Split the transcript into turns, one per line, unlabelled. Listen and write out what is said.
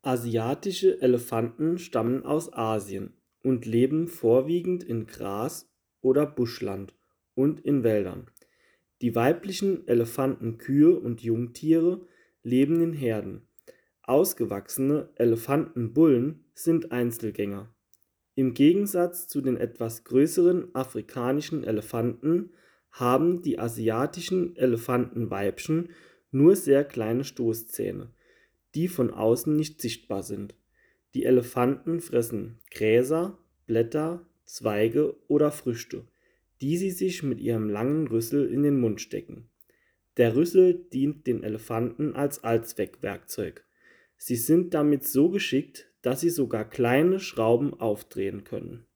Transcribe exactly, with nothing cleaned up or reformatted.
Asiatische Elefanten stammen aus Asien und leben vorwiegend in Gras oder Buschland und in Wäldern. Die weiblichen Elefantenkühe und Jungtiere leben in Herden. Ausgewachsene Elefantenbullen sind Einzelgänger. Im Gegensatz zu den etwas größeren afrikanischen Elefanten haben die asiatischen Elefantenweibchen nur sehr kleine Stoßzähne, die von außen nicht sichtbar sind. Die Elefanten fressen Gräser, Blätter, Zweige oder Früchte, die sie sich mit ihrem langen Rüssel in den Mund stecken. Der Rüssel dient den Elefanten als Allzweckwerkzeug. Sie sind damit so geschickt, dass sie sogar kleine Schrauben aufdrehen können